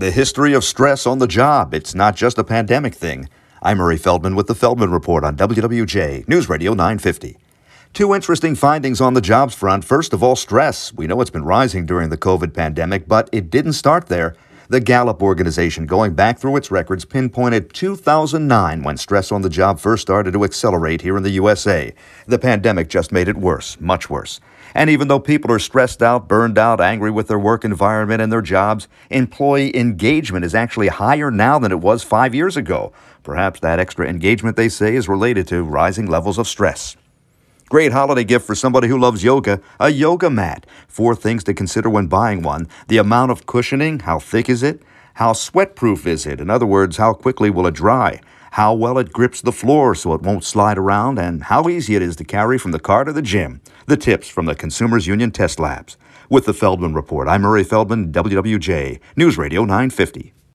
The history of stress on the job. It's not just a pandemic thing. I'm Murray Feldman with the Feldman Report on WWJ News Radio 950. Two interesting findings on the jobs front. First of all, stress. We know it's been rising during the COVID pandemic, but it didn't start there. The Gallup organization, going back through its records, pinpointed 2009 when stress on the job first started to accelerate here in the USA. The pandemic just made it worse, much worse. And even though people are stressed out, burned out, angry with their work environment and their jobs, employee engagement is actually higher now than it was 5 years ago. Perhaps that extra engagement, they say, is related to rising levels of stress. Great holiday gift for somebody who loves yoga, a yoga mat. 4 things to consider when buying one. The amount of cushioning, how thick is it? How sweat-proof is it? In other words, how quickly will it dry? How well it grips the floor so it won't slide around, and how easy it is to carry from the car to the gym. The tips from the Consumers Union Test Labs. With the Feldman Report, I'm Murray Feldman, WWJ News Radio 950.